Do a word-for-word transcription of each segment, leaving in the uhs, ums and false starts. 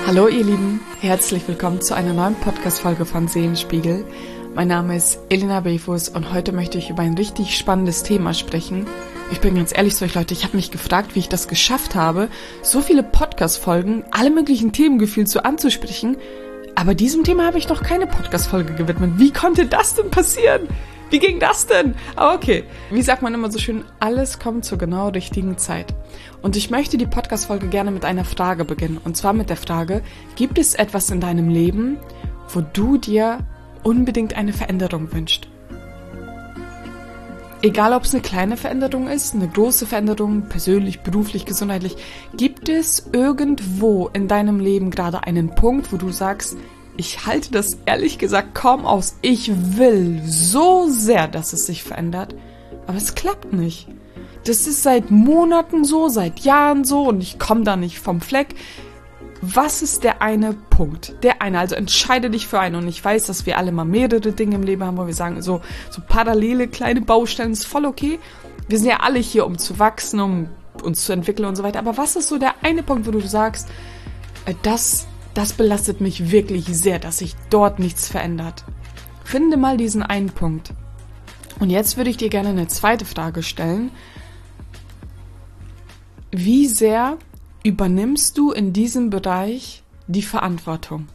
Hallo ihr Lieben, herzlich willkommen zu einer neuen Podcast-Folge von Seelenspiegel. Mein Name ist Elena Befus und heute möchte ich über ein richtig spannendes Thema sprechen. Ich bin ganz ehrlich zu euch Leute, ich habe mich gefragt, wie ich das geschafft habe, so viele Podcast-Folgen, alle möglichen Themen gefühlt so anzusprechen, aber diesem Thema habe ich noch keine Podcast-Folge gewidmet. Wie konnte das denn passieren? Wie ging das denn? Aber okay, wie sagt man immer so schön, alles kommt zur genau richtigen Zeit. Und ich möchte die Podcast-Folge gerne mit einer Frage beginnen. Und zwar mit der Frage, gibt es etwas in deinem Leben, wo du dir unbedingt eine Veränderung wünschst? Egal, ob es eine kleine Veränderung ist, eine große Veränderung, persönlich, beruflich, gesundheitlich, gibt es irgendwo in deinem Leben gerade einen Punkt, wo du sagst, ich halte das ehrlich gesagt kaum aus. Ich will so sehr, dass es sich verändert, aber es klappt nicht. Das ist seit Monaten so, seit Jahren so und ich komme da nicht vom Fleck. Was ist der eine Punkt? Der eine, also entscheide dich für einen. Und ich weiß, dass wir alle mal mehrere Dinge im Leben haben, wo wir sagen, so, so parallele kleine Baustellen ist voll okay. Wir sind ja alle hier, um zu wachsen, um uns zu entwickeln und so weiter. Aber was ist so der eine Punkt, wo du sagst, äh, das, das belastet mich wirklich sehr, dass sich dort nichts verändert? Finde mal diesen einen Punkt. Und jetzt würde ich dir gerne eine zweite Frage stellen. Wie sehr übernimmst du in diesem Bereich die Verantwortung?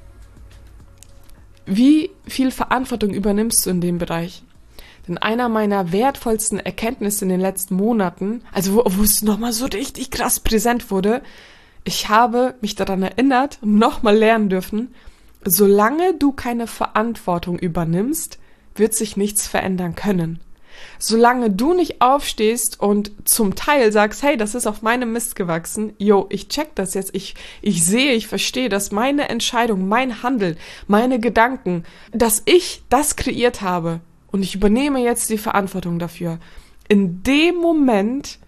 Wie viel Verantwortung übernimmst du in dem Bereich? Denn einer meiner wertvollsten Erkenntnisse in den letzten Monaten, also wo, wo es nochmal so richtig krass präsent wurde, ich habe mich daran erinnert und nochmal lernen dürfen, solange du keine Verantwortung übernimmst, wird sich nichts verändern können. Solange du nicht aufstehst und zum Teil sagst, hey, das ist auf meinem Mist gewachsen, yo, ich check das jetzt, ich, ich sehe, ich verstehe, dass meine Entscheidung, mein Handeln, meine Gedanken, dass ich das kreiert habe und ich übernehme jetzt die Verantwortung dafür. In dem Moment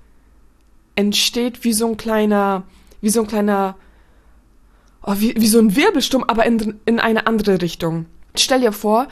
entsteht wie so ein kleiner, wie so ein kleiner, oh, wie, wie so ein Wirbelsturm, aber in, in eine andere Richtung. Stell dir vor,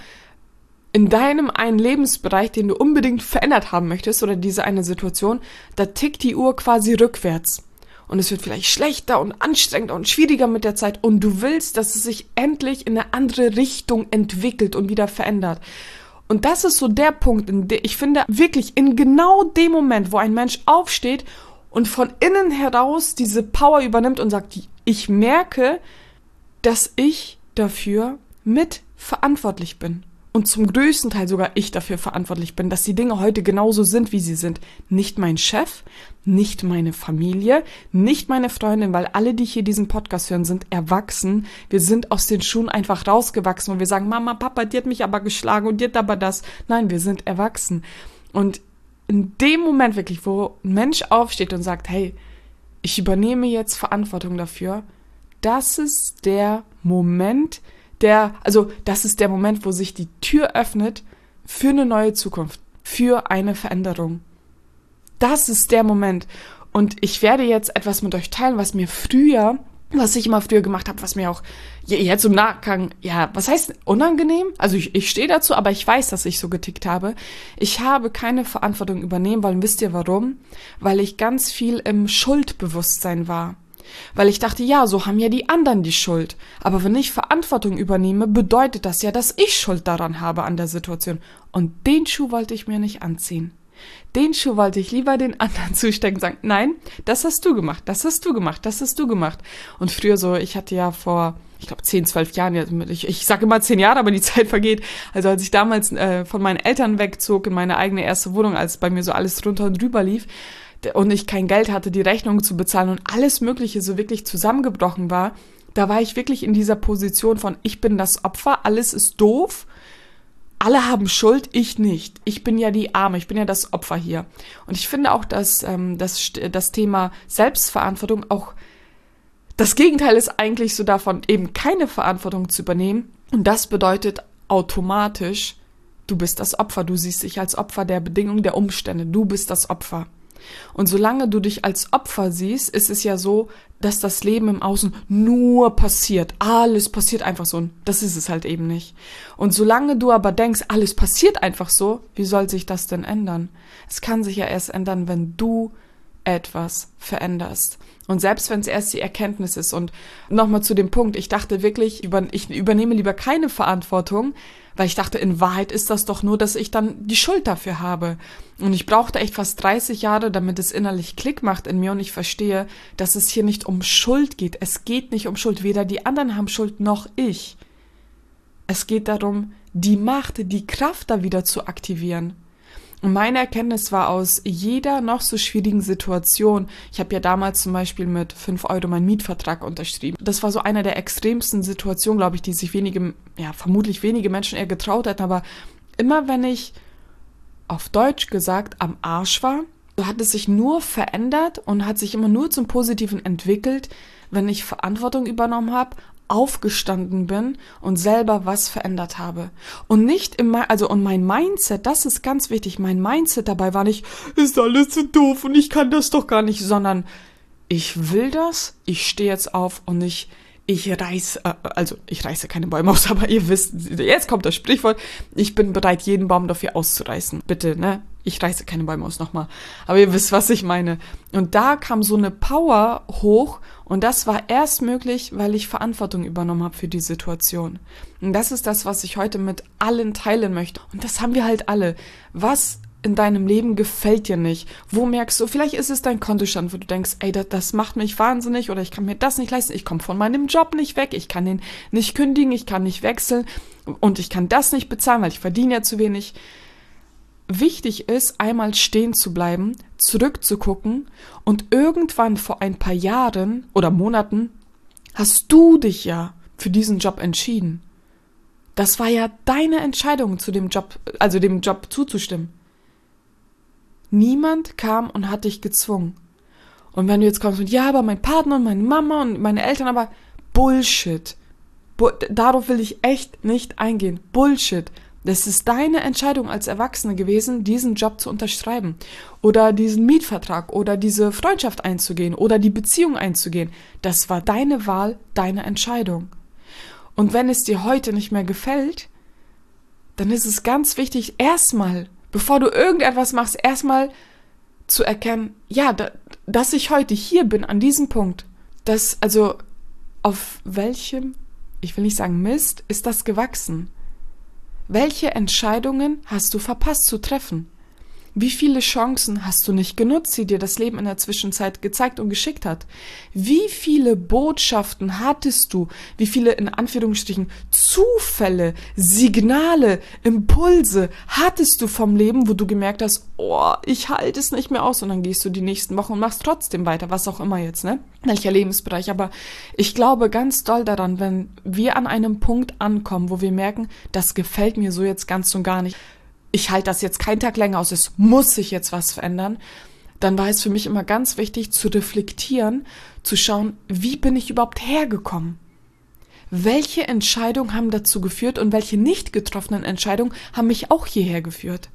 in deinem einen Lebensbereich, den du unbedingt verändert haben möchtest, oder diese eine Situation, da tickt die Uhr quasi rückwärts. Und es wird vielleicht schlechter und anstrengender und schwieriger mit der Zeit. Und du willst, dass es sich endlich in eine andere Richtung entwickelt und wieder verändert. Und das ist so der Punkt, in dem ich finde, wirklich in genau dem Moment, wo ein Mensch aufsteht und von innen heraus diese Power übernimmt und sagt, ich merke, dass ich dafür mitverantwortlich bin. Und zum größten Teil sogar ich dafür verantwortlich bin, dass die Dinge heute genauso sind, wie sie sind. Nicht mein Chef, nicht meine Familie, nicht meine Freundin, weil alle, die hier diesen Podcast hören, sind erwachsen. Wir sind aus den Schuhen einfach rausgewachsen und wir sagen, Mama, Papa, die hat mich aber geschlagen und die hat aber das. Nein, wir sind erwachsen. Und in dem Moment wirklich, wo ein Mensch aufsteht und sagt, hey, ich übernehme jetzt Verantwortung dafür, das ist der Moment, Der, also das ist der Moment, wo sich die Tür öffnet für eine neue Zukunft, für eine Veränderung. Das ist der Moment. Und ich werde jetzt etwas mit euch teilen, was mir früher, was ich immer früher gemacht habe, was mir auch jetzt im Nachgang, ja, was heißt unangenehm? Also ich, ich stehe dazu, aber ich weiß, dass ich so getickt habe. Ich habe keine Verantwortung übernehmen wollen. Wisst ihr warum? Weil ich ganz viel im Schuldbewusstsein war. Weil ich dachte, ja, so haben ja die anderen die Schuld. Aber wenn ich Verantwortung übernehme, bedeutet das ja, dass ich Schuld daran habe an der Situation. Und den Schuh wollte ich mir nicht anziehen. Den Schuh wollte ich lieber den anderen zustecken und sagen, nein, das hast du gemacht, das hast du gemacht, das hast du gemacht. Und früher so, ich hatte ja vor, ich glaube, zehn, zwölf Jahren, ich, ich sage immer zehn Jahre, aber die Zeit vergeht. Also als ich damals äh, von meinen Eltern wegzog in meine eigene erste Wohnung, als bei mir so alles drunter und drüber lief, und ich kein Geld hatte, die Rechnung zu bezahlen und alles Mögliche so wirklich zusammengebrochen war, da war ich wirklich in dieser Position von, ich bin das Opfer, alles ist doof, alle haben Schuld, ich nicht. Ich bin ja die Arme, ich bin ja das Opfer hier. Und ich finde auch, dass ähm, das, das Thema Selbstverantwortung auch, das Gegenteil ist eigentlich so davon, eben keine Verantwortung zu übernehmen. Und das bedeutet automatisch, du bist das Opfer, du siehst dich als Opfer der Bedingungen, der Umstände, du bist das Opfer. Und solange du dich als Opfer siehst, ist es ja so, dass das Leben im Außen nur passiert. Alles passiert einfach so. Das ist es halt eben nicht. Und solange du aber denkst, alles passiert einfach so, wie soll sich das denn ändern? Es kann sich ja erst ändern, wenn du etwas veränderst. Und selbst wenn es erst die Erkenntnis ist. Und nochmal zu dem Punkt, ich dachte wirklich, ich übernehme lieber keine Verantwortung, weil ich dachte, in Wahrheit ist das doch nur, dass ich dann die Schuld dafür habe. Und ich brauchte echt fast dreißig Jahre, damit es innerlich Klick macht in mir und ich verstehe, dass es hier nicht um Schuld geht. Es geht nicht um Schuld. Weder die anderen haben Schuld, noch ich. Es geht darum, die Macht, die Kraft da wieder zu aktivieren. Und meine Erkenntnis war aus jeder noch so schwierigen Situation, ich habe ja damals zum Beispiel mit fünf Euro meinen Mietvertrag unterschrieben. Das war so einer der extremsten Situationen, glaube ich, die sich wenige, ja vermutlich wenige Menschen eher getraut hätten. Aber immer wenn ich, auf Deutsch gesagt, am Arsch war, so hat es sich nur verändert und hat sich immer nur zum Positiven entwickelt, wenn ich Verantwortung übernommen habe, aufgestanden bin und selber was verändert habe. Und nicht immer, also und mein Mindset, das ist ganz wichtig, mein Mindset dabei war nicht, ist alles so doof und ich kann das doch gar nicht, sondern ich will das, ich stehe jetzt auf und ich, ich reiße, also ich reiße keine Bäume aus, aber ihr wisst, jetzt kommt das Sprichwort, ich bin bereit, jeden Baum dafür auszureißen. Bitte, ne? Ich reiße keine Bäume aus, nochmal. Aber ihr wisst, was ich meine. Und da kam so eine Power hoch und das war erst möglich, weil ich Verantwortung übernommen habe für die Situation. Und das ist das, was ich heute mit allen teilen möchte. Und das haben wir halt alle. Was in deinem Leben gefällt dir nicht? Wo merkst du, vielleicht ist es dein Kontostand, wo du denkst, ey, das, das macht mich wahnsinnig oder ich kann mir das nicht leisten, ich komme von meinem Job nicht weg, ich kann den nicht kündigen, ich kann nicht wechseln und ich kann das nicht bezahlen, weil ich verdiene ja zu wenig. Wichtig ist, einmal stehen zu bleiben, zurückzugucken und irgendwann vor ein paar Jahren oder Monaten hast du dich ja für diesen Job entschieden. Das war ja deine Entscheidung, zu dem Job, also dem Job zuzustimmen. Niemand kam und hat dich gezwungen. Und wenn du jetzt kommst mit, ja, aber mein Partner und meine Mama und meine Eltern, aber Bullshit. Bu- darauf will ich echt nicht eingehen. Bullshit. Das ist deine Entscheidung als Erwachsene gewesen, diesen Job zu unterschreiben oder diesen Mietvertrag oder diese Freundschaft einzugehen oder die Beziehung einzugehen. Das war deine Wahl, deine Entscheidung. Und wenn es dir heute nicht mehr gefällt, dann ist es ganz wichtig, erstmal, bevor du irgendetwas machst, erstmal zu erkennen, ja, da, dass ich heute hier bin, an diesem Punkt, dass, also auf welchem, ich will nicht sagen Mist, ist das gewachsen? Welche Entscheidungen hast du verpasst zu treffen? Wie viele Chancen hast du nicht genutzt, die dir das Leben in der Zwischenzeit gezeigt und geschickt hat? Wie viele Botschaften hattest du? Wie viele, in Anführungsstrichen, Zufälle, Signale, Impulse hattest du vom Leben, wo du gemerkt hast, oh, ich halte es nicht mehr aus, und dann gehst du die nächsten Wochen und machst trotzdem weiter, was auch immer jetzt, ne? Welcher Lebensbereich. Aber ich glaube ganz doll daran, wenn wir an einem Punkt ankommen, wo wir merken, das gefällt mir so jetzt ganz und gar nicht, ich halte das jetzt keinen Tag länger aus, es muss sich jetzt was verändern, dann war es für mich immer ganz wichtig zu reflektieren, zu schauen, wie bin ich überhaupt hergekommen? Welche Entscheidungen haben dazu geführt und welche nicht getroffenen Entscheidungen haben mich auch hierher geführt?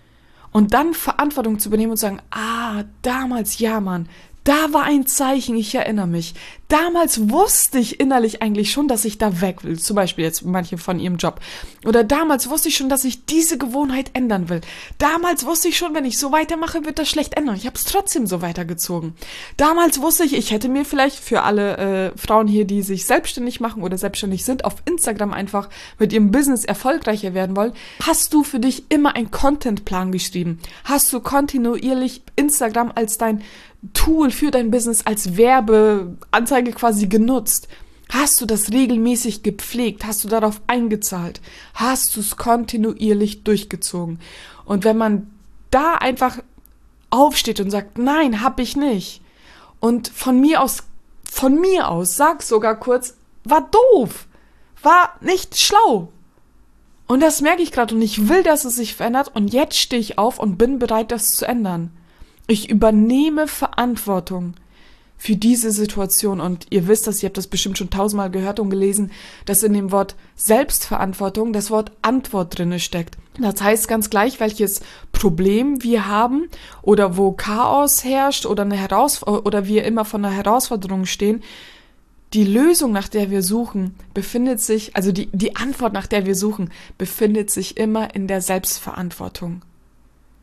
Und dann Verantwortung zu übernehmen und zu sagen, ah, damals, ja Mann, da war ein Zeichen, ich erinnere mich. Damals wusste ich innerlich eigentlich schon, dass ich da weg will. Zum Beispiel jetzt manche von ihrem Job. Oder damals wusste ich schon, dass ich diese Gewohnheit ändern will. Damals wusste ich schon, wenn ich so weitermache, wird das schlecht ändern. Ich habe es trotzdem so weitergezogen. Damals wusste ich, ich hätte mir vielleicht für alle äh, Frauen hier, die sich selbstständig machen oder selbstständig sind, auf Instagram einfach mit ihrem Business erfolgreicher werden wollen, hast du für dich immer einen Contentplan geschrieben? Hast du kontinuierlich Instagram als dein Tool für dein Business, als Werbeanzeige quasi genutzt? Hast du das regelmäßig gepflegt? Hast du darauf eingezahlt? Hast du es kontinuierlich durchgezogen? Und wenn man da einfach aufsteht und sagt, nein, hab ich nicht, und von mir aus, von mir aus, sag sogar kurz, war doof, war nicht schlau. Und das merke ich gerade und ich will, dass es sich verändert, und jetzt stehe ich auf und bin bereit, das zu ändern. Ich übernehme Verantwortung für diese Situation, und ihr wisst das, ihr habt das bestimmt schon tausendmal gehört und gelesen, dass in dem Wort Selbstverantwortung das Wort Antwort drinne steckt. Das heißt ganz gleich, welches Problem wir haben oder wo Chaos herrscht oder eine Herausforderung oder wir immer vor einer Herausforderung stehen. Die Lösung, nach der wir suchen, befindet sich, also die, die Antwort, nach der wir suchen, befindet sich immer in der Selbstverantwortung.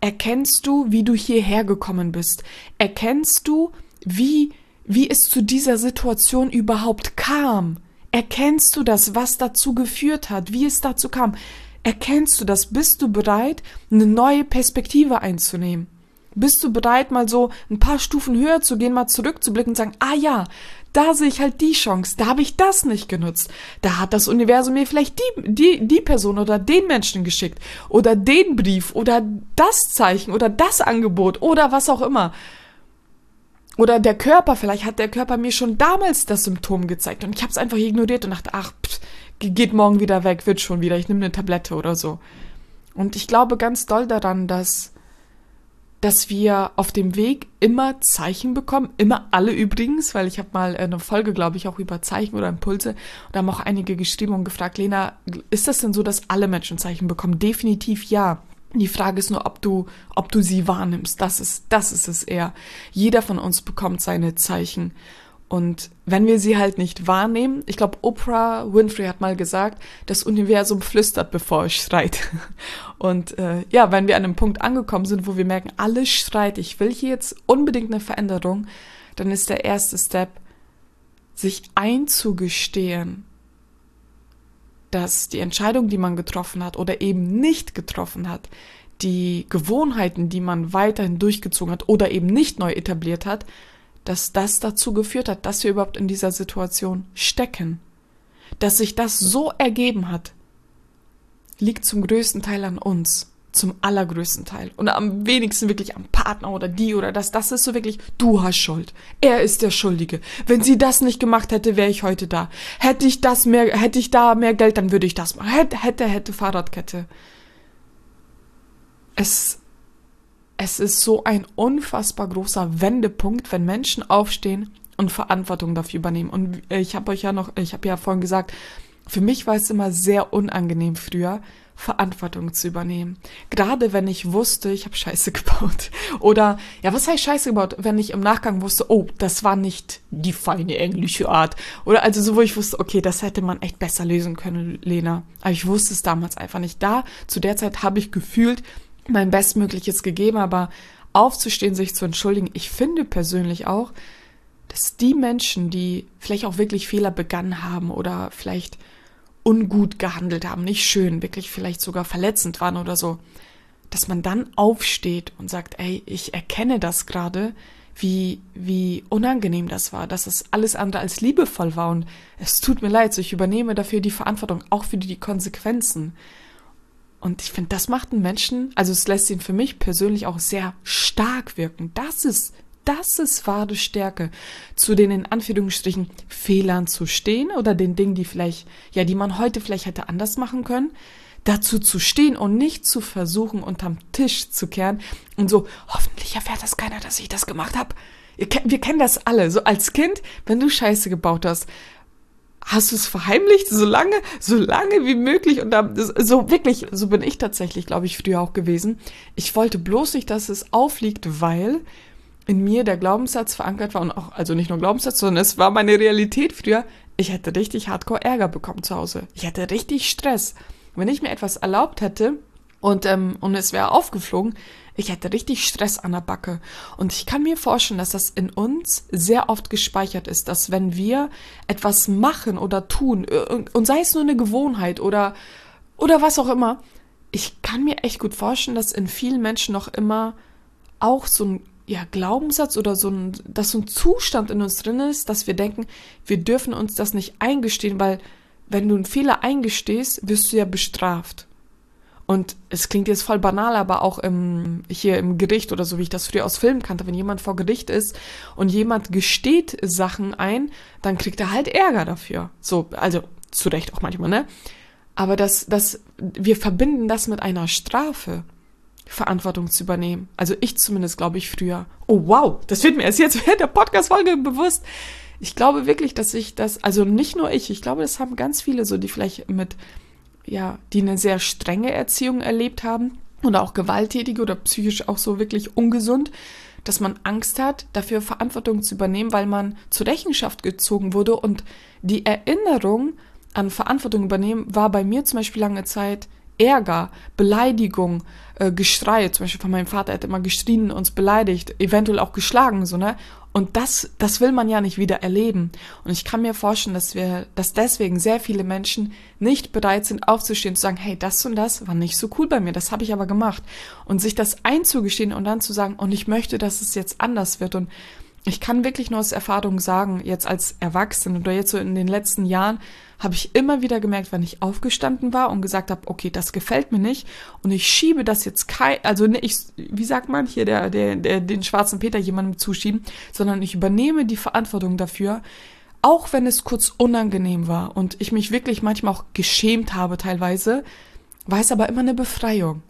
Erkennst du, wie du hierher gekommen bist? Erkennst du, wie, wie es zu dieser Situation überhaupt kam? Erkennst du das, was dazu geführt hat, wie es dazu kam? Erkennst du das? Bist du bereit, eine neue Perspektive einzunehmen? Bist du bereit, mal so ein paar Stufen höher zu gehen, mal zurückzublicken und sagen, ah ja, da sehe ich halt die Chance, da habe ich das nicht genutzt. Da hat das Universum mir vielleicht die, die, die Person oder den Menschen geschickt oder den Brief oder das Zeichen oder das Angebot oder was auch immer. Oder der Körper, vielleicht hat der Körper mir schon damals das Symptom gezeigt und ich habe es einfach ignoriert und dachte, ach, pff, geht morgen wieder weg, wird schon wieder, ich nehme eine Tablette oder so. Und ich glaube ganz doll daran, dass, dass wir auf dem Weg immer Zeichen bekommen, immer alle übrigens, weil ich habe mal eine Folge, glaube ich, auch über Zeichen oder Impulse und da haben auch einige geschrieben und gefragt, Lena, ist das denn so, dass alle Menschen Zeichen bekommen? Definitiv ja. Die Frage ist nur, ob du, ob du sie wahrnimmst. Das ist, das ist es eher. Jeder von uns bekommt seine Zeichen. Und wenn wir sie halt nicht wahrnehmen, ich glaube, Oprah Winfrey hat mal gesagt, das Universum flüstert, bevor es schreit. Und äh, ja, wenn wir an einem Punkt angekommen sind, wo wir merken, alles schreit, ich will hier jetzt unbedingt eine Veränderung, dann ist der erste Step, sich einzugestehen, dass die Entscheidung, die man getroffen hat oder eben nicht getroffen hat, die Gewohnheiten, die man weiterhin durchgezogen hat oder eben nicht neu etabliert hat, dass das dazu geführt hat, dass wir überhaupt in dieser Situation stecken. Dass sich das so ergeben hat, liegt zum größten Teil an uns. Zum allergrößten Teil. Und am wenigsten wirklich am Partner oder die oder das. Das ist so wirklich, du hast Schuld. Er ist der Schuldige. Wenn sie das nicht gemacht hätte, wäre ich heute da. Hätte ich das mehr, hätte ich da mehr Geld, dann würde ich das machen. Hätte, hätte, hätte Fahrradkette. Es, es ist so ein unfassbar großer Wendepunkt, wenn Menschen aufstehen und Verantwortung dafür übernehmen. Und ich habe euch ja noch, ich habe ja vorhin gesagt, für mich war es immer sehr unangenehm früher, Verantwortung zu übernehmen. Gerade wenn ich wusste, ich habe Scheiße gebaut. Oder, ja, was heißt Scheiße gebaut? Wenn ich im Nachgang wusste, oh, das war nicht die feine englische Art. Oder also so, wo ich wusste, okay, das hätte man echt besser lösen können, Lena. Aber ich wusste es damals einfach nicht. Da, zu der Zeit habe ich gefühlt mein Bestmögliches gegeben, aber aufzustehen, sich zu entschuldigen, ich finde persönlich auch, dass die Menschen, die vielleicht auch wirklich Fehler begangen haben oder vielleicht ungut gehandelt haben, nicht schön, wirklich vielleicht sogar verletzend waren oder so, dass man dann aufsteht und sagt, ey, ich erkenne das gerade, wie, wie unangenehm das war, dass es alles andere als liebevoll war und es tut mir leid, so ich übernehme dafür die Verantwortung, auch für die Konsequenzen. Und ich finde, das macht einen Menschen, also es lässt ihn für mich persönlich auch sehr stark wirken. Das ist Das ist wahre Stärke, zu den in Anführungsstrichen Fehlern zu stehen oder den Dingen, die vielleicht, ja, die man heute vielleicht hätte anders machen können, dazu zu stehen und nicht zu versuchen, unterm Tisch zu kehren und so, hoffentlich erfährt das keiner, dass ich das gemacht habe. Wir kennen das alle, so als Kind, wenn du Scheiße gebaut hast, hast du es verheimlicht, so lange, so lange wie möglich und dann, so wirklich, so bin ich tatsächlich, glaube ich, früher auch gewesen. Ich wollte bloß nicht, dass es aufliegt, weil in mir der Glaubenssatz verankert war und auch, also nicht nur Glaubenssatz, sondern es war meine Realität früher, ich hätte richtig hardcore Ärger bekommen zu Hause. Ich hatte richtig Stress. Wenn ich mir etwas erlaubt hätte und, ähm, und es wäre aufgeflogen, ich hätte richtig Stress an der Backe. Und ich kann mir vorstellen, dass das in uns sehr oft gespeichert ist, dass wenn wir etwas machen oder tun, und sei es nur eine Gewohnheit oder, oder was auch immer, ich kann mir echt gut vorstellen, dass in vielen Menschen noch immer auch so ein ja, Glaubenssatz oder so ein, dass so ein Zustand in uns drin ist, dass wir denken, wir dürfen uns das nicht eingestehen, weil wenn du einen Fehler eingestehst, wirst du ja bestraft. Und es klingt jetzt voll banal, aber auch im, hier im Gericht oder so, wie ich das früher aus Filmen kannte, wenn jemand vor Gericht ist und jemand gesteht Sachen ein, dann kriegt er halt Ärger dafür. So, also zu Recht auch manchmal, ne? Aber das, das, wir verbinden das mit einer Strafe. Verantwortung zu übernehmen. Also ich zumindest, glaube ich, früher. Oh wow, das wird mir erst jetzt während der Podcast-Folge bewusst. Ich glaube wirklich, dass ich das, also nicht nur ich, ich glaube, das haben ganz viele so, die vielleicht mit, ja, die eine sehr strenge Erziehung erlebt haben oder auch gewalttätige oder psychisch auch so wirklich ungesund, dass man Angst hat, dafür Verantwortung zu übernehmen, weil man zur Rechenschaft gezogen wurde und die Erinnerung an Verantwortung übernehmen war bei mir zum Beispiel lange Zeit Ärger, Beleidigung, äh, Geschrei, zum Beispiel von meinem Vater, er hat immer geschrien, uns beleidigt, eventuell auch geschlagen, so, ne? Und das, das will man ja nicht wieder erleben. Und ich kann mir vorstellen, dass wir, dass deswegen sehr viele Menschen nicht bereit sind, aufzustehen und zu sagen, hey, das und das war nicht so cool bei mir, das habe ich aber gemacht. Und sich das einzugestehen und dann zu sagen, und ich möchte, dass es jetzt anders wird. Und ich kann wirklich nur aus Erfahrung sagen, jetzt als Erwachsene oder jetzt so in den letzten Jahren, habe ich immer wieder gemerkt, wenn ich aufgestanden war und gesagt habe, okay, das gefällt mir nicht und ich schiebe das jetzt kein, also ne, ich, wie sagt man hier, der, der, der, den schwarzen Peter jemandem zuschieben, sondern ich übernehme die Verantwortung dafür, auch wenn es kurz unangenehm war und ich mich wirklich manchmal auch geschämt habe teilweise, war es aber immer eine Befreiung.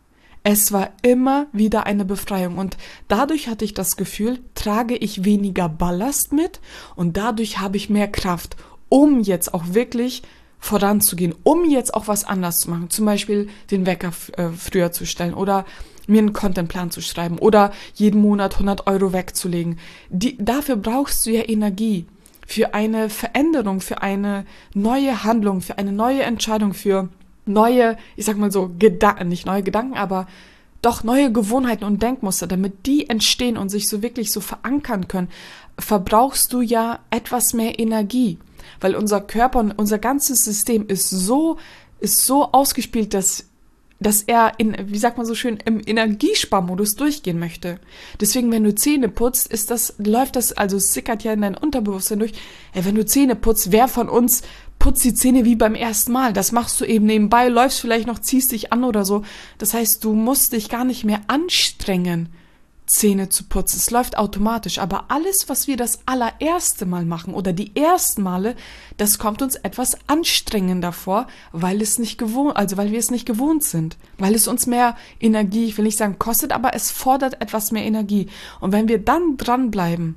Es war immer wieder eine Befreiung und dadurch hatte ich das Gefühl, trage ich weniger Ballast mit und dadurch habe ich mehr Kraft, um jetzt auch wirklich voranzugehen, um jetzt auch was anders zu machen. Zum Beispiel den Wecker äh, früher zu stellen oder mir einen Contentplan zu schreiben oder jeden Monat hundert Euro wegzulegen. Die, dafür brauchst du ja Energie für eine Veränderung, für eine neue Handlung, für eine neue Entscheidung, für neue, ich sag mal so, Gedanken, nicht neue Gedanken, aber doch neue Gewohnheiten und Denkmuster, damit die entstehen und sich so wirklich so verankern können, verbrauchst du ja etwas mehr Energie, weil unser Körper und unser ganzes System ist so, ist so ausgespielt, dass dass er in, wie sagt man so schön, im Energiesparmodus durchgehen möchte. Deswegen, wenn du Zähne putzt, ist das, läuft das, also es sickert ja in dein Unterbewusstsein durch. Ey, wenn du Zähne putzt, wer von uns putzt die Zähne wie beim ersten Mal? Das machst du eben nebenbei, läufst vielleicht noch, ziehst dich an oder so. Das heißt, du musst dich gar nicht mehr anstrengen, Zähne zu putzen. Es läuft automatisch. Aber alles, was wir das allererste Mal machen oder die ersten Male, das kommt uns etwas anstrengender vor, weil es nicht gewohnt, also weil wir es nicht gewohnt sind. Weil es uns mehr Energie, ich will nicht sagen kostet, aber es fordert etwas mehr Energie. Und wenn wir dann dranbleiben,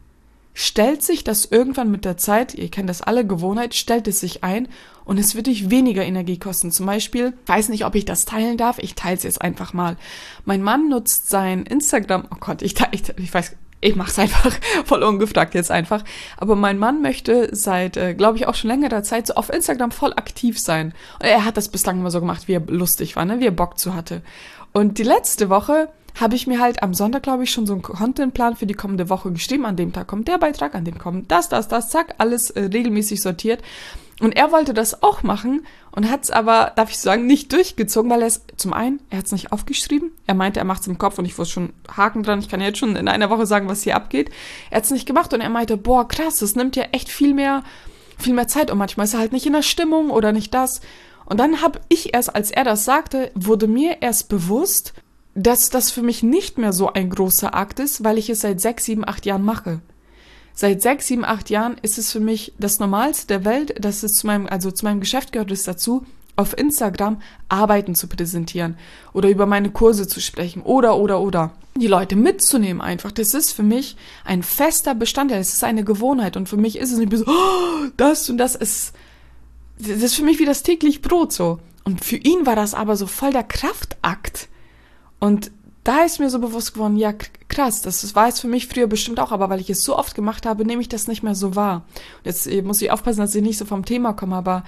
stellt sich das irgendwann mit der Zeit, ihr kennt das alle, Gewohnheit, stellt es sich ein und es wird dich weniger Energie kosten. Zum Beispiel, ich weiß nicht, ob ich das teilen darf, ich teile es jetzt einfach mal. Mein Mann nutzt sein Instagram, oh Gott, ich, ich, ich weiß, ich mache es einfach voll ungefragt jetzt einfach, aber mein Mann möchte seit, äh, glaube ich, auch schon längerer Zeit so auf Instagram voll aktiv sein. Und er hat das bislang immer so gemacht, wie er lustig war, ne? Wie er Bock zu hatte. Und die letzte Woche habe ich mir halt am Sonntag, glaube ich, schon so einen Contentplan für die kommende Woche geschrieben. An dem Tag kommt der Beitrag, an dem kommt das, das, das, zack, alles äh, regelmäßig sortiert. Und er wollte das auch machen und hat es aber, darf ich sagen, nicht durchgezogen, weil er es, zum einen, er hat es nicht aufgeschrieben. Er meinte, er macht es im Kopf und ich wusste schon Haken dran. Ich kann jetzt schon in einer Woche sagen, was hier abgeht. Er hat es nicht gemacht und er meinte, boah, krass, das nimmt ja echt viel mehr, viel mehr Zeit und manchmal ist er halt nicht in der Stimmung oder nicht das. Und dann habe ich erst, als er das sagte, wurde mir erst bewusst, dass das für mich nicht mehr so ein großer Akt ist, weil ich es seit sechs, sieben, acht Jahren mache. Seit sechs, sieben, acht Jahren ist es für mich das Normalste der Welt, dass es zu meinem, also zu meinem Geschäft gehört es dazu, auf Instagram Arbeiten zu präsentieren oder über meine Kurse zu sprechen oder, oder, oder. Die Leute mitzunehmen einfach. Das ist für mich ein fester Bestandteil. Es ist eine Gewohnheit und für mich ist es nicht so, oh, das und das ist, das ist für mich wie das täglich Brot so. Und für ihn war das aber so voll der Kraftakt. Und da ist mir so bewusst geworden, ja krass, das war es für mich früher bestimmt auch, aber weil ich es so oft gemacht habe, nehme ich das nicht mehr so wahr. Und jetzt muss ich aufpassen, dass ich nicht so vom Thema komme, aber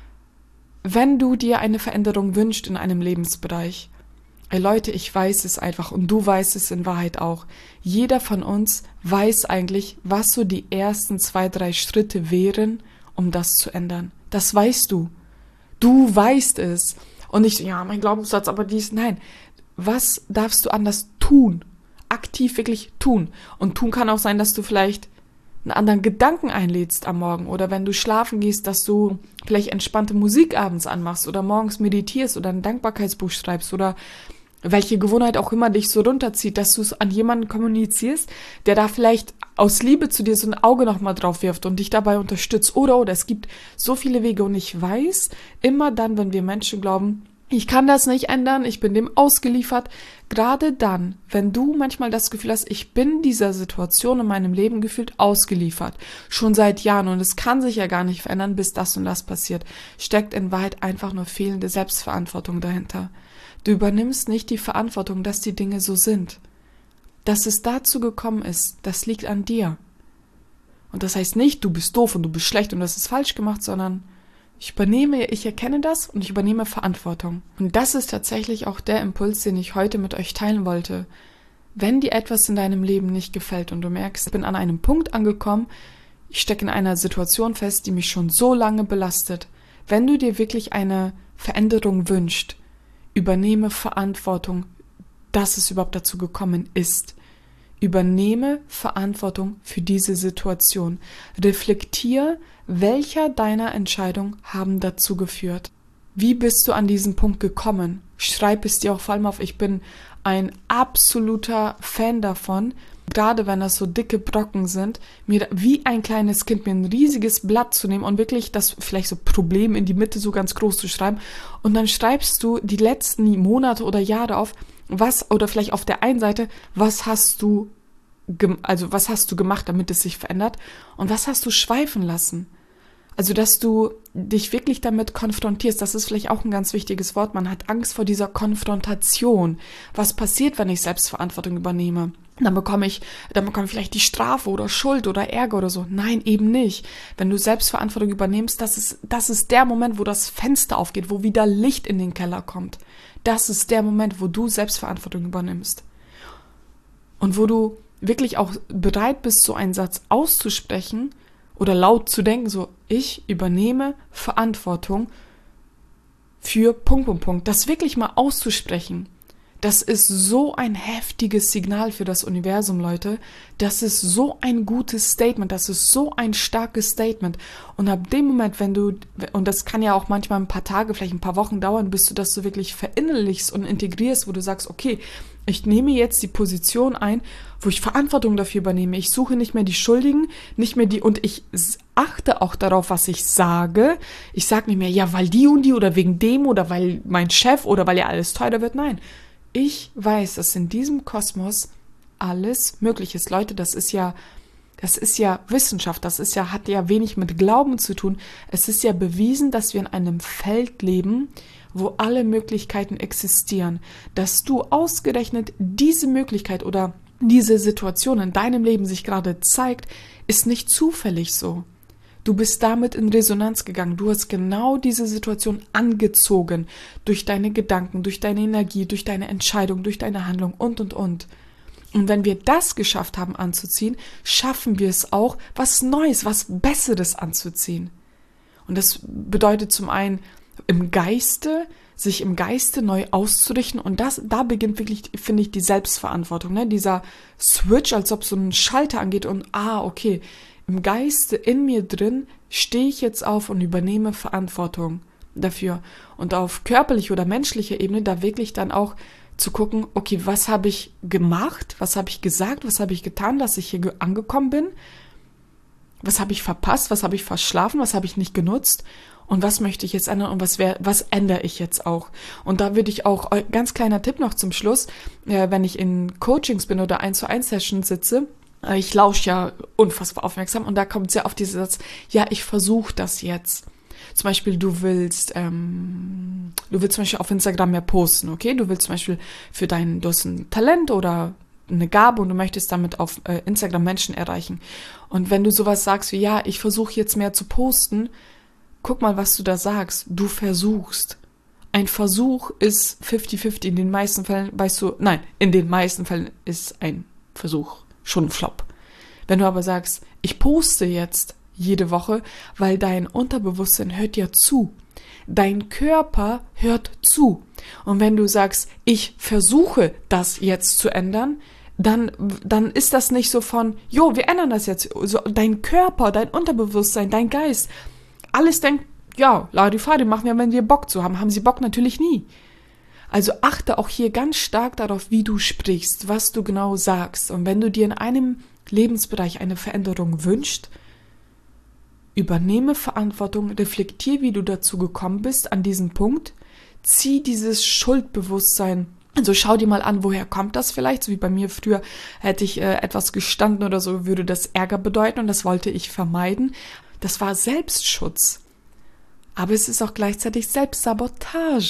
wenn du dir eine Veränderung wünschst in einem Lebensbereich, ey Leute, ich weiß es einfach und du weißt es in Wahrheit auch. Jeder von uns weiß eigentlich, was so die ersten zwei, drei Schritte wären, um das zu ändern. Das weißt du. Du weißt es. Und nicht, ja, mein Glaubenssatz, aber dies, nein. Was darfst du anders tun? Aktiv wirklich tun. Und tun kann auch sein, dass du vielleicht einen anderen Gedanken einlädst am Morgen oder wenn du schlafen gehst, dass du vielleicht entspannte Musik abends anmachst oder morgens meditierst oder ein Dankbarkeitsbuch schreibst oder welche Gewohnheit auch immer dich so runterzieht, dass du es an jemanden kommunizierst, der da vielleicht aus Liebe zu dir so ein Auge nochmal drauf wirft und dich dabei unterstützt. Oder, oder, es gibt so viele Wege und ich weiß, immer dann, wenn wir Menschen glauben, ich kann das nicht ändern, ich bin dem ausgeliefert. Gerade dann, wenn du manchmal das Gefühl hast, ich bin dieser Situation in meinem Leben gefühlt ausgeliefert, schon seit Jahren und es kann sich ja gar nicht verändern, bis das und das passiert, steckt in Wahrheit einfach nur fehlende Selbstverantwortung dahinter. Du übernimmst nicht die Verantwortung, dass die Dinge so sind. Dass es dazu gekommen ist, das liegt an dir. Und das heißt nicht, du bist doof und du bist schlecht und das ist falsch gemacht, sondern Ich übernehme, ich erkenne das und ich übernehme Verantwortung. Und das ist tatsächlich auch der Impuls, den ich heute mit euch teilen wollte. Wenn dir etwas in deinem Leben nicht gefällt und du merkst, ich bin an einem Punkt angekommen, ich stecke in einer Situation fest, die mich schon so lange belastet. Wenn du dir wirklich eine Veränderung wünschst, übernehme Verantwortung, dass es überhaupt dazu gekommen ist. Übernehme Verantwortung für diese Situation. Reflektiere, welcher deiner Entscheidungen haben dazu geführt. Wie bist du an diesen Punkt gekommen? Schreib es dir auch vor allem auf. Ich bin ein absoluter Fan davon, gerade wenn das so dicke Brocken sind, mir wie ein kleines Kind mir ein riesiges Blatt zu nehmen und wirklich das vielleicht so Problem in die Mitte so ganz groß zu schreiben. Und dann schreibst du die letzten Monate oder Jahre auf, was, oder vielleicht auf der einen Seite, was hast du, also was hast du gemacht, damit es sich verändert und was hast du schweifen lassen? Also, dass du dich wirklich damit konfrontierst, das ist vielleicht auch ein ganz wichtiges Wort, man hat Angst vor dieser Konfrontation. Was passiert, wenn ich Selbstverantwortung übernehme? Dann bekomme ich, dann bekomme ich vielleicht die Strafe oder Schuld oder Ärger oder so. Nein, eben nicht. Wenn du Selbstverantwortung übernimmst, das ist, das ist der Moment, wo das Fenster aufgeht, wo wieder Licht in den Keller kommt. Das ist der Moment, wo du Selbstverantwortung übernimmst. Und wo du wirklich auch bereit bist, so einen Satz auszusprechen oder laut zu denken, so, ich übernehme Verantwortung für Punkt, Punkt, Punkt. Das wirklich mal auszusprechen, das ist so ein heftiges Signal für das Universum, Leute. Das ist so ein gutes Statement, das ist so ein starkes Statement. Und ab dem Moment, wenn du, und das kann ja auch manchmal ein paar Tage, vielleicht ein paar Wochen dauern, bis du das so wirklich verinnerlichst und integrierst, wo du sagst, okay, ich nehme jetzt die Position ein, wo ich Verantwortung dafür übernehme. Ich suche nicht mehr die Schuldigen, nicht mehr die, und ich achte auch darauf, was ich sage. Ich sage nicht mehr, ja, weil die und die oder wegen dem oder weil mein Chef oder weil ja alles teurer wird. Nein, ich weiß, dass in diesem Kosmos alles möglich ist. Leute, das ist ja, das ist ja Wissenschaft, das ist ja, hat ja wenig mit Glauben zu tun. Es ist ja bewiesen, dass wir in einem Feld leben, wo alle Möglichkeiten existieren. Dass du ausgerechnet diese Möglichkeit oder diese Situation in deinem Leben sich gerade zeigt, ist nicht zufällig so. Du bist damit in Resonanz gegangen. Du hast genau diese Situation angezogen durch deine Gedanken, durch deine Energie, durch deine Entscheidung, durch deine Handlung und, und, und. Und wenn wir das geschafft haben anzuziehen, schaffen wir es auch, was Neues, was Besseres anzuziehen. Und das bedeutet zum einen im Geiste, sich im Geiste neu auszurichten. Und das, da beginnt wirklich, finde ich, die Selbstverantwortung. Ne? Dieser Switch, als ob so ein Schalter angeht und, ah, okay, im Geiste, in mir drin, stehe ich jetzt auf und übernehme Verantwortung dafür. Und auf körperlicher oder menschlicher Ebene da wirklich dann auch zu gucken, okay, was habe ich gemacht, was habe ich gesagt, was habe ich getan, dass ich hier angekommen bin, was habe ich verpasst, was habe ich verschlafen, was habe ich nicht genutzt und was möchte ich jetzt ändern und was, wär, was ändere ich jetzt auch. Und da würde ich auch, ganz kleiner Tipp noch zum Schluss, äh, wenn ich in Coachings bin oder eins zu eins Sessions sitze, ich lausche ja unfassbar aufmerksam und da kommt sehr oft dieser Satz, ja, ich versuche das jetzt. Zum Beispiel, du willst, ähm, du willst zum Beispiel auf Instagram mehr posten, okay? Du willst zum Beispiel für dein, du hast ein Talent oder eine Gabe und du möchtest damit auf äh, Instagram Menschen erreichen. Und wenn du sowas sagst wie, ja, ich versuche jetzt mehr zu posten, guck mal, was du da sagst. Du versuchst. Ein Versuch ist fünfzig fünfzig. In den meisten Fällen, weißt du, nein, in den meisten Fällen ist ein Versuch schon ein Flop. Wenn du aber sagst, ich poste jetzt jede Woche, weil dein Unterbewusstsein hört ja zu. Dein Körper hört zu. Und wenn du sagst, ich versuche das jetzt zu ändern, dann, dann ist das nicht so von, jo, wir ändern das jetzt. So, dein Körper, dein Unterbewusstsein, dein Geist, alles denkt, ja, Larifari machen wir, wenn wir Bock zu haben. Haben sie Bock? Natürlich nie. Also achte auch hier ganz stark darauf, wie du sprichst, was du genau sagst. Und wenn du dir in einem Lebensbereich eine Veränderung wünschst, übernehme Verantwortung, reflektiere, wie du dazu gekommen bist an diesem Punkt, zieh dieses Schuldbewusstsein, also schau dir mal an, woher kommt das vielleicht, so wie bei mir früher hätte ich äh, etwas gestanden oder so, würde das Ärger bedeuten und das wollte ich vermeiden. Das war Selbstschutz, aber es ist auch gleichzeitig Selbstsabotage.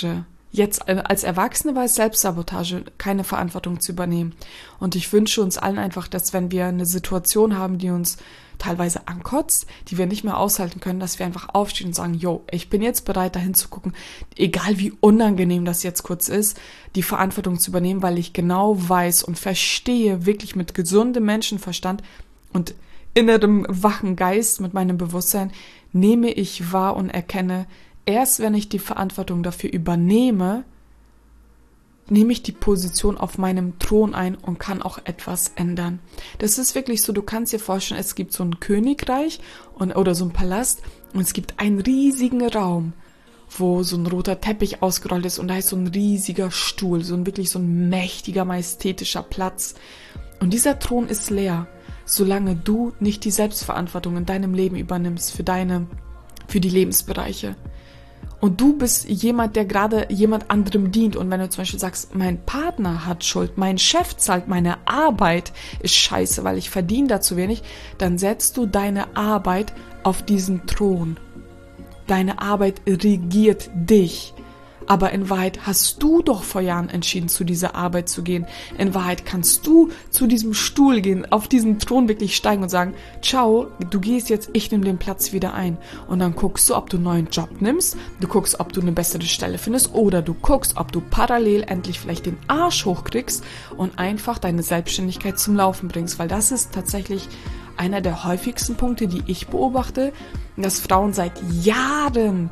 jetzt als Erwachsene war es Selbstsabotage, keine Verantwortung zu übernehmen. Und ich wünsche uns allen einfach, dass wenn wir eine Situation haben, die uns teilweise ankotzt, die wir nicht mehr aushalten können, dass wir einfach aufstehen und sagen, yo, ich bin jetzt bereit, dahin zu gucken, egal wie unangenehm das jetzt kurz ist, die Verantwortung zu übernehmen, weil ich genau weiß und verstehe, wirklich mit gesundem Menschenverstand und innerem wachen Geist, mit meinem Bewusstsein, nehme ich wahr und erkenne, erst wenn ich die Verantwortung dafür übernehme, nehme ich die Position auf meinem Thron ein und kann auch etwas ändern. Das ist wirklich so, du kannst dir vorstellen, es gibt so ein Königreich und, oder so ein Palast und es gibt einen riesigen Raum, wo so ein roter Teppich ausgerollt ist und da ist so ein riesiger Stuhl, so ein wirklich so ein mächtiger, majestätischer Platz. Und dieser Thron ist leer, solange du nicht die Selbstverantwortung in deinem Leben übernimmst für deine, für die Lebensbereiche. Und du bist jemand, der gerade jemand anderem dient. Und wenn du zum Beispiel sagst, mein Partner hat Schuld, mein Chef zahlt, meine Arbeit ist scheiße, weil ich verdiene da zu wenig, dann setzt du deine Arbeit auf diesen Thron. Deine Arbeit regiert dich. Aber in Wahrheit hast du doch vor Jahren entschieden, zu dieser Arbeit zu gehen. In Wahrheit kannst du zu diesem Stuhl gehen, auf diesen Thron wirklich steigen und sagen, ciao, du gehst jetzt, ich nehme den Platz wieder ein. Und dann guckst du, ob du einen neuen Job nimmst, du guckst, ob du eine bessere Stelle findest oder du guckst, ob du parallel endlich vielleicht den Arsch hochkriegst und einfach deine Selbstständigkeit zum Laufen bringst. Weil das ist tatsächlich einer der häufigsten Punkte, die ich beobachte, dass Frauen seit Jahren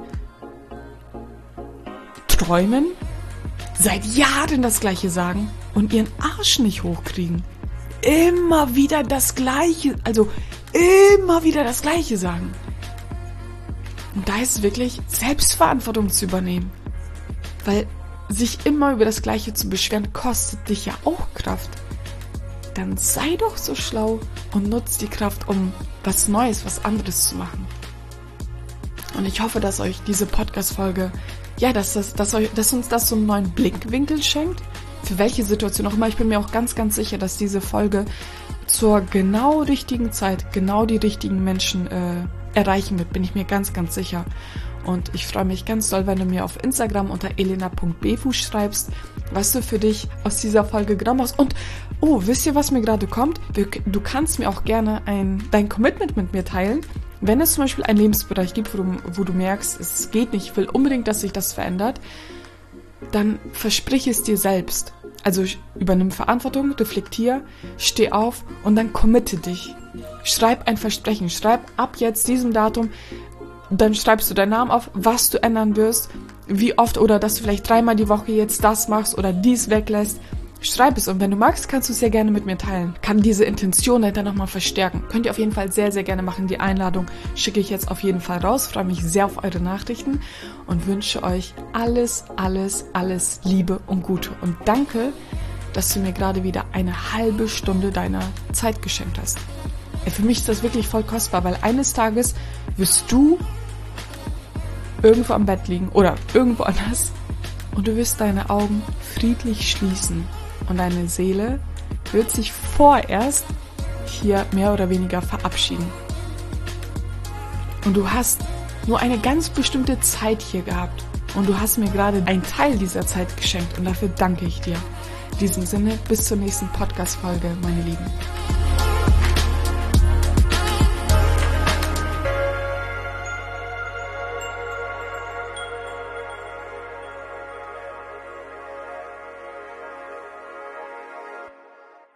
träumen, seit Jahren das Gleiche sagen und ihren Arsch nicht hochkriegen. Immer wieder das Gleiche, also immer wieder das Gleiche sagen. Und da ist es wirklich, Selbstverantwortung zu übernehmen. Weil sich immer über das Gleiche zu beschweren, kostet dich ja auch Kraft. Dann sei doch so schlau und nutz die Kraft, um was Neues, was anderes zu machen. Und ich hoffe, dass euch diese Podcast-Folge Ja, dass, das, dass, euch, dass uns das so einen neuen Blickwinkel schenkt, für welche Situation auch immer. Ich bin mir auch ganz, ganz sicher, dass diese Folge zur genau richtigen Zeit genau die richtigen Menschen äh, erreichen wird, bin ich mir ganz, ganz sicher. Und ich freue mich ganz doll, wenn du mir auf Instagram unter elena punkt befu schreibst, was du für dich aus dieser Folge genommen hast. Und, oh, wisst ihr, was mir gerade kommt? Du kannst mir auch gerne ein, dein Commitment mit mir teilen. Wenn es zum Beispiel einen Lebensbereich gibt, wo du, wo du merkst, es geht nicht, ich will unbedingt, dass sich das verändert, dann versprich es dir selbst. Also übernimm Verantwortung, reflektier, steh auf und dann committe dich. Schreib ein Versprechen, schreib ab jetzt diesem Datum, dann schreibst du deinen Namen auf, was du ändern wirst, wie oft oder dass du vielleicht dreimal die Woche jetzt das machst oder dies weglässt. Schreib es und wenn du magst, kannst du es sehr gerne mit mir teilen. Kann diese Intention dahinter nochmal verstärken. Könnt ihr auf jeden Fall sehr, sehr gerne machen. Die Einladung schicke ich jetzt auf jeden Fall raus. Freue mich sehr auf eure Nachrichten und wünsche euch alles, alles, alles Liebe und Gute. Und danke, dass du mir gerade wieder eine halbe Stunde deiner Zeit geschenkt hast. Für mich ist das wirklich voll kostbar, weil eines Tages wirst du irgendwo am Bett liegen oder irgendwo anders und du wirst deine Augen friedlich schließen. Und deine Seele wird sich vorerst hier mehr oder weniger verabschieden. Und du hast nur eine ganz bestimmte Zeit hier gehabt. Und du hast mir gerade einen Teil dieser Zeit geschenkt. Und dafür danke ich dir. In diesem Sinne, bis zur nächsten Podcast-Folge, meine Lieben.